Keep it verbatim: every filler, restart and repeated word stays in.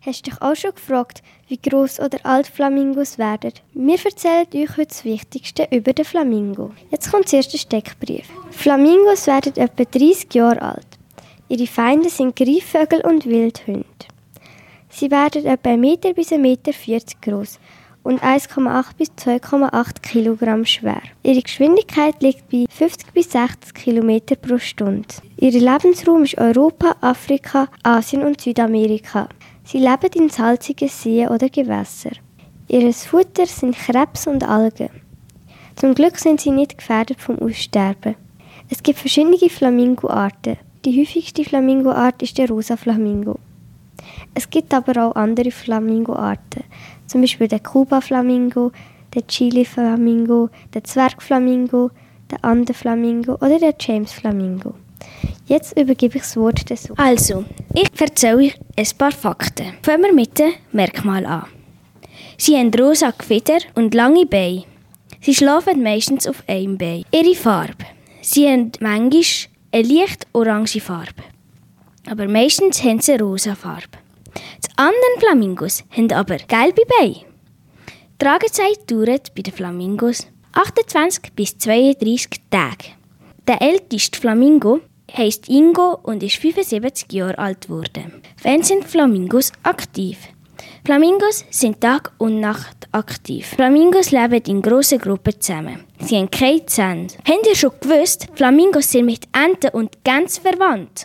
Hast du dich auch schon gefragt, wie gross oder alt Flamingos werden? Wir erzählen euch heute das Wichtigste über den Flamingo. Jetzt kommt zuerst der Steckbrief. Flamingos werden etwa dreißig Jahre alt. Ihre Feinde sind Greifvögel und Wildhunde. Sie werden etwa einen Meter bis einen Meter vierzig groß und eins Komma acht bis zwei Komma acht Kilogramm schwer. Ihre Geschwindigkeit liegt bei fünfzig bis sechzig Kilometer pro Stunde. Ihr Lebensraum ist Europa, Afrika, Asien und Südamerika. Sie leben in salzigen Seen oder Gewässern. Ihr Futter sind Krebs und Algen. Zum Glück sind sie nicht gefährdet vom Aussterben. Es gibt verschiedene Flamingoarten. Die häufigste Flamingoart ist der rosa Flamingo. Es gibt aber auch andere Flamingoarten, zum Beispiel den Kuba-Flamingo, den Chili-Flamingo, den Zwergflamingo, den Anden-Flamingo oder den James-Flamingo. Jetzt übergebe ich das Wort der Suche. Also, ich erzähle euch ein paar Fakten. Fangen wir mit den Merkmalen an. Sie haben rosa Gefieder und lange Beine. Sie schlafen meistens auf einem Bein. Ihre Farbe. Sie haben manchmal eine leicht orange Farbe. Aber meistens haben sie eine rosa Farbe. Die anderen Flamingos haben aber gelbe Beine. Die Tragezeit dauert bei den Flamingos achtundzwanzig bis zweiunddreißig Tage. Der älteste Flamingo heisst Ingo und ist fünfundsiebzig Jahre alt geworden. Wann sind Flamingos aktiv? Flamingos sind Tag und Nacht aktiv. Flamingos leben in grossen Gruppen zusammen. Sie haben keine Zähne. Habt ihr schon gewusst, Flamingos sind mit Enten und Gänsen verwandt?